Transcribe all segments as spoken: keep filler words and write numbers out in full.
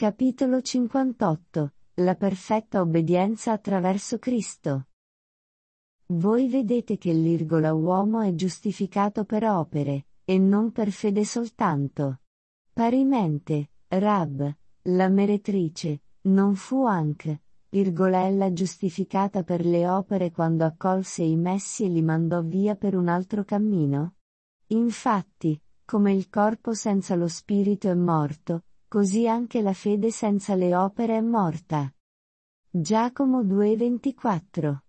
Capitolo cinquantotto. La perfetta obbedienza attraverso Cristo. Voi vedete che l'irgola uomo è giustificato per opere, e non per fede soltanto. Parimente, Rab, la meretrice, non fu anche, virgolella giustificata per le opere quando accolse i messi e li mandò via per un altro cammino? Infatti, come il corpo senza lo spirito è morto, così anche la fede senza le opere è morta. Giacomo due ventiquattro.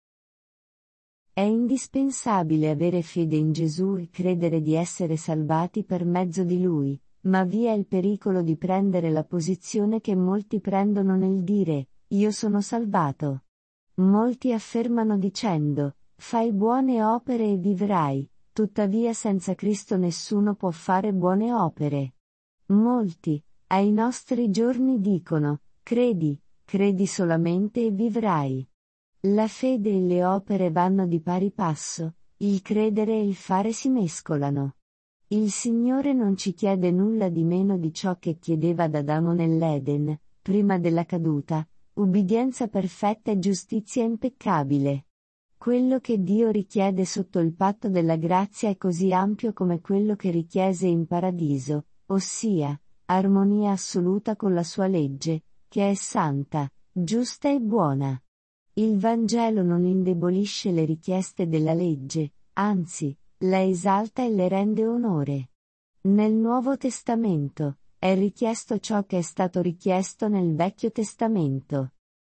È indispensabile avere fede in Gesù e credere di essere salvati per mezzo di Lui, ma vi è il pericolo di prendere la posizione che molti prendono nel dire, io sono salvato. Molti affermano dicendo, fai buone opere e vivrai, tuttavia senza Cristo nessuno può fare buone opere. Molti, ai nostri giorni dicono, credi, credi solamente e vivrai. La fede e le opere vanno di pari passo, il credere e il fare si mescolano. Il Signore non ci chiede nulla di meno di ciò che chiedeva ad Adamo nell'Eden, prima della caduta, ubbidienza perfetta e giustizia impeccabile. Quello che Dio richiede sotto il patto della grazia è così ampio come quello che richiese in paradiso, ossia, armonia assoluta con la sua legge, che è santa, giusta e buona. Il Vangelo non indebolisce le richieste della legge, anzi, la esalta e le rende onore. Nel Nuovo Testamento, è richiesto ciò che è stato richiesto nel Vecchio Testamento.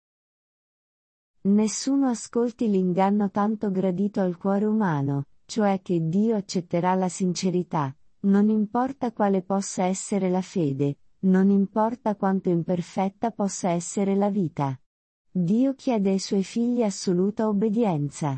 Nessuno ascolti l'inganno tanto gradito al cuore umano, cioè che Dio accetterà la sincerità, non importa quale possa essere la fede, non importa quanto imperfetta possa essere la vita. Dio chiede ai suoi figli assoluta obbedienza.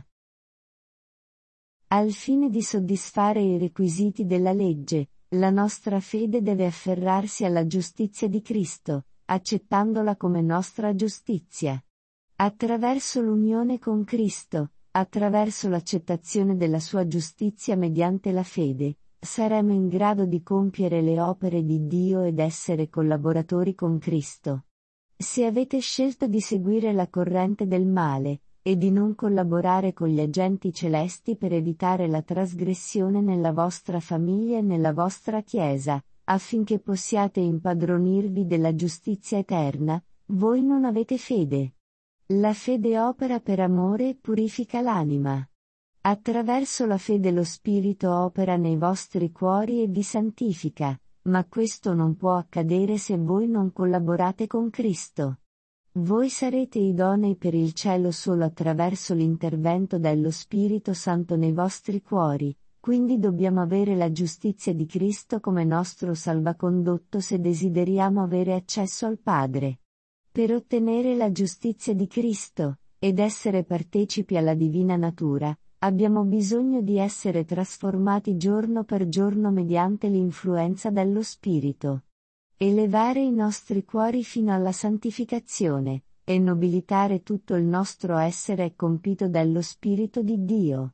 Al fine di soddisfare i requisiti della legge, la nostra fede deve afferrarsi alla giustizia di Cristo, accettandola come nostra giustizia. Attraverso l'unione con Cristo, attraverso l'accettazione della sua giustizia mediante la fede, saremo in grado di compiere le opere di Dio ed essere collaboratori con Cristo. Se avete scelto di seguire la corrente del male, e di non collaborare con gli agenti celesti per evitare la trasgressione nella vostra famiglia e nella vostra Chiesa, affinché possiate impadronirvi della giustizia eterna, voi non avete fede. La fede opera per amore e purifica l'anima. Attraverso la fede lo Spirito opera nei vostri cuori e vi santifica, ma questo non può accadere se voi non collaborate con Cristo. Voi sarete idonei per il cielo solo attraverso l'intervento dello Spirito Santo nei vostri cuori, quindi dobbiamo avere la giustizia di Cristo come nostro salvacondotto se desideriamo avere accesso al Padre. Per ottenere la giustizia di Cristo, ed essere partecipi alla divina natura, abbiamo bisogno di essere trasformati giorno per giorno mediante l'influenza dello Spirito. Elevare i nostri cuori fino alla santificazione, e nobilitare tutto il nostro essere è compito dello Spirito di Dio.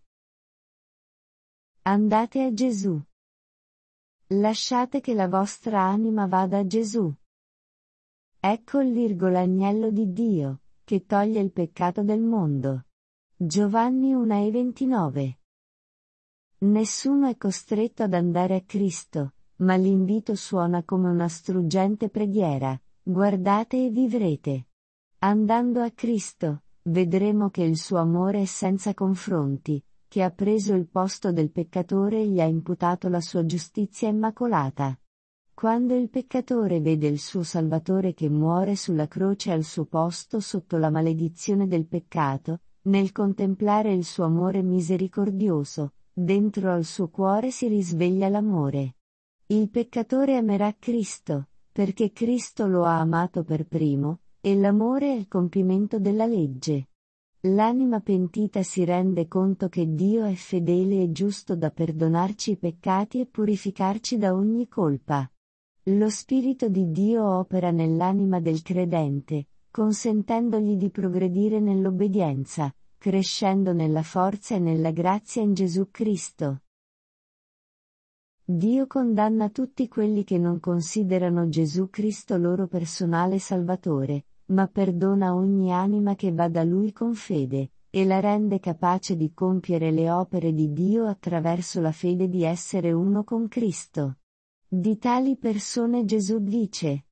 Andate a Gesù. Lasciate che la vostra anima vada a Gesù. Ecco l'agnello di Dio, che toglie il peccato del mondo. Giovanni uno ventinove. Nessuno è costretto ad andare a Cristo, ma l'invito suona come una struggente preghiera, guardate e vivrete. Andando a Cristo, vedremo che il suo amore è senza confronti, che ha preso il posto del peccatore e gli ha imputato la sua giustizia immacolata. Quando il peccatore vede il suo Salvatore che muore sulla croce al suo posto sotto la maledizione del peccato, nel contemplare il suo amore misericordioso, dentro al suo cuore si risveglia l'amore. Il peccatore amerà Cristo, perché Cristo lo ha amato per primo, e l'amore è il compimento della legge. L'anima pentita si rende conto che Dio è fedele e giusto da perdonarci i peccati e purificarci da ogni colpa. Lo Spirito di Dio opera nell'anima del credente, consentendogli di progredire nell'obbedienza, crescendo nella forza e nella grazia in Gesù Cristo. Dio condanna tutti quelli che non considerano Gesù Cristo loro personale Salvatore, ma perdona ogni anima che va da Lui con fede, e la rende capace di compiere le opere di Dio attraverso la fede di essere uno con Cristo. Di tali persone Gesù dice: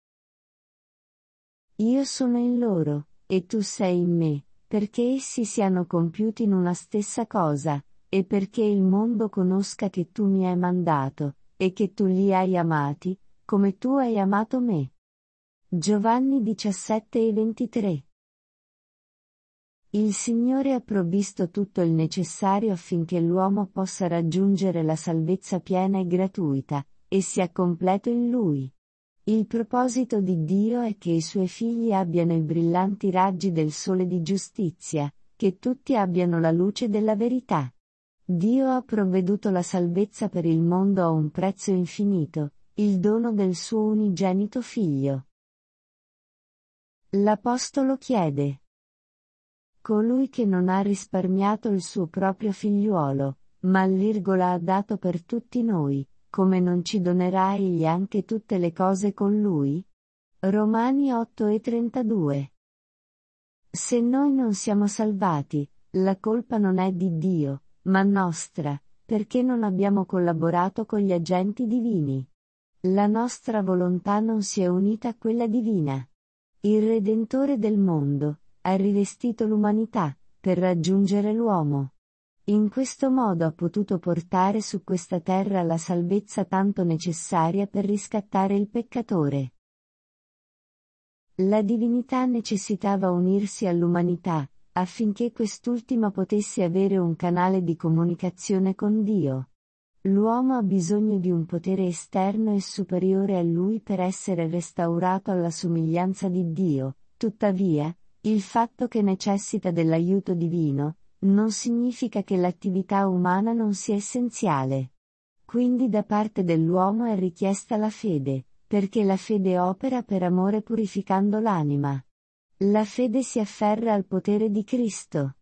Io sono in loro, e tu sei in me, perché essi siano compiuti in una stessa cosa, e perché il mondo conosca che tu mi hai mandato, e che tu li hai amati, come tu hai amato me. Giovanni diciassette e ventitré. Il Signore ha provvisto tutto il necessario affinché l'uomo possa raggiungere la salvezza piena e gratuita, e sia completo in Lui. Il proposito di Dio è che i Suoi figli abbiano i brillanti raggi del sole di giustizia, che tutti abbiano la luce della verità. Dio ha provveduto la salvezza per il mondo a un prezzo infinito, il dono del suo unigenito Figlio. L'Apostolo chiede: colui che non ha risparmiato il suo proprio figliuolo, ma l'irgola ha dato per tutti noi, come non ci donerà egli anche tutte le cose con lui? Romani otto e trentadue. Se noi non siamo salvati, la colpa non è di Dio, ma nostra, perché non abbiamo collaborato con gli agenti divini. La nostra volontà non si è unita a quella divina. Il Redentore del mondo ha rivestito l'umanità, per raggiungere l'uomo. In questo modo ha potuto portare su questa terra la salvezza tanto necessaria per riscattare il peccatore. La divinità necessitava unirsi all'umanità, affinché quest'ultima potesse avere un canale di comunicazione con Dio. L'uomo ha bisogno di un potere esterno e superiore a lui per essere restaurato alla somiglianza di Dio, tuttavia, il fatto che necessita dell'aiuto divino, non significa che l'attività umana non sia essenziale. Quindi da parte dell'uomo è richiesta la fede, perché la fede opera per amore purificando l'anima. La fede si afferra al potere di Cristo.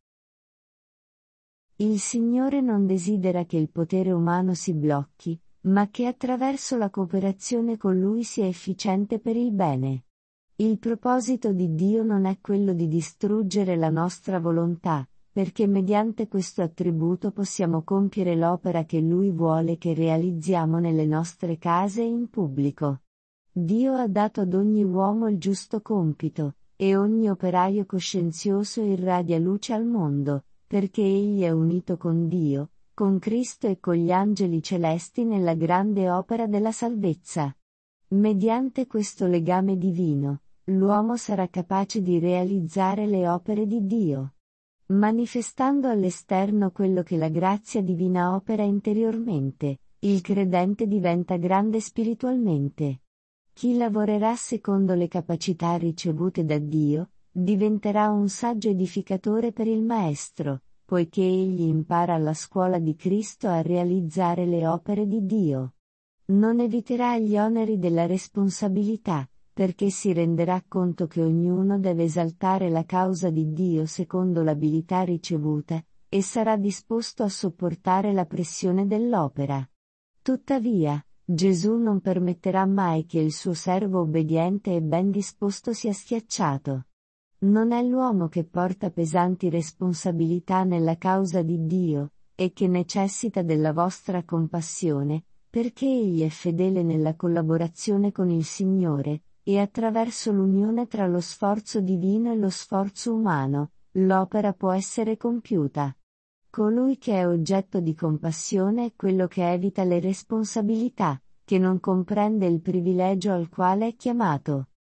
Il Signore non desidera che il potere umano si blocchi, ma che attraverso la cooperazione con Lui sia efficiente per il bene. Il proposito di Dio non è quello di distruggere la nostra volontà, perché mediante questo attributo possiamo compiere l'opera che Lui vuole che realizziamo nelle nostre case e in pubblico. Dio ha dato ad ogni uomo il giusto compito, e ogni operaio coscienzioso irradia luce al mondo, perché egli è unito con Dio, con Cristo e con gli angeli celesti nella grande opera della salvezza. Mediante questo legame divino, l'uomo sarà capace di realizzare le opere di Dio. Manifestando all'esterno quello che la grazia divina opera interiormente, il credente diventa grande spiritualmente. Chi lavorerà secondo le capacità ricevute da Dio, diventerà un saggio edificatore per il Maestro, poiché egli impara alla scuola di Cristo a realizzare le opere di Dio. Non eviterà gli oneri della responsabilità, perché si renderà conto che ognuno deve esaltare la causa di Dio secondo l'abilità ricevuta, e sarà disposto a sopportare la pressione dell'opera. Tuttavia, Gesù non permetterà mai che il suo servo obbediente e ben disposto sia schiacciato. Non è l'uomo che porta pesanti responsabilità nella causa di Dio, e che necessita della vostra compassione, perché egli è fedele nella collaborazione con il Signore, e attraverso l'unione tra lo sforzo divino e lo sforzo umano, l'opera può essere compiuta. Colui che è oggetto di compassione è quello che evita le responsabilità, che non comprende il privilegio al quale è chiamato.